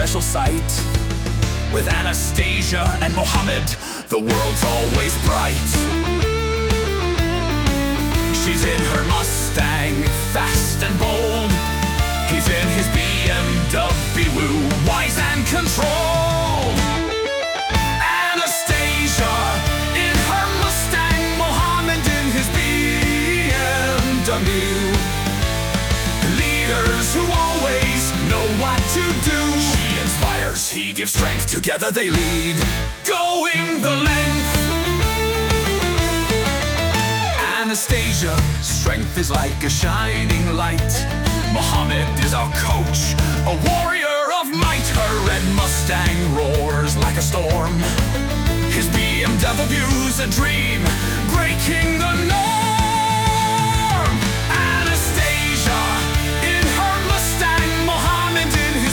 special sight. With Anastasia and Mohammed, the world's always bright. She's in her Mustang, fast and bold. He's in his BMW, wise and controlled. Anastasia in her Mustang, Mohammed in his BMW. Leaders who always know what to do. She inspires, he gives strength, together they lead, going the length. Anastasia, strength is like a shining light. Mohammed is our coach, a warrior of might. Her red Mustang roars like a storm. His BMW's a dream, breaking the norm. Anastasia in her Mustang, Mohammed in his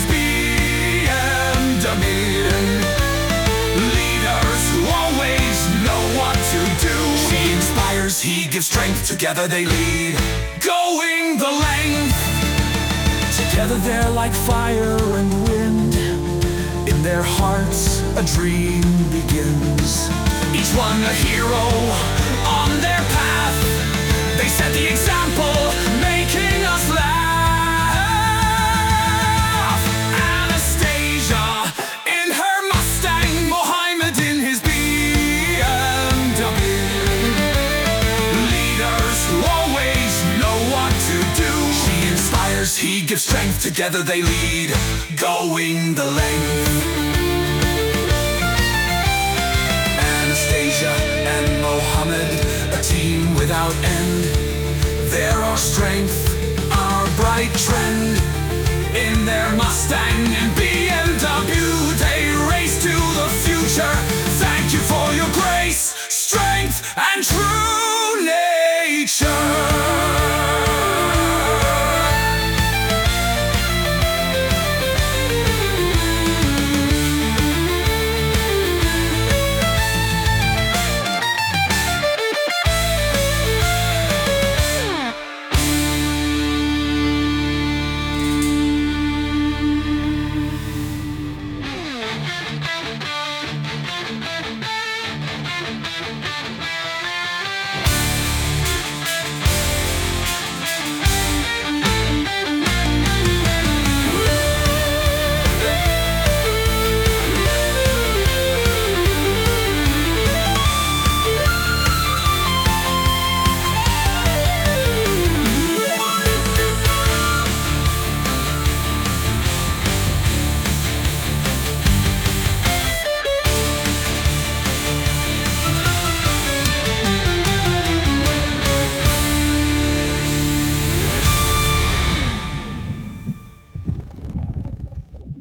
BMW. Leaders who always know what to do. She inspires, he gives strength, together they lead, going the length. Together they're like fire and wind. In their hearts a dream begins. Each one a hero on their path. They set the example, making us laugh. Anastasia in her Mustang, Mohammed in his BMW. Leaders who always know what to do. She inspires, he gives strength, together they lead, going the length. Anastasia and Mohammed, a team without end. They're our strength, our bright trend. In their Mustang and BMW, they race to the future. Thank you for your grace, strength, and truth.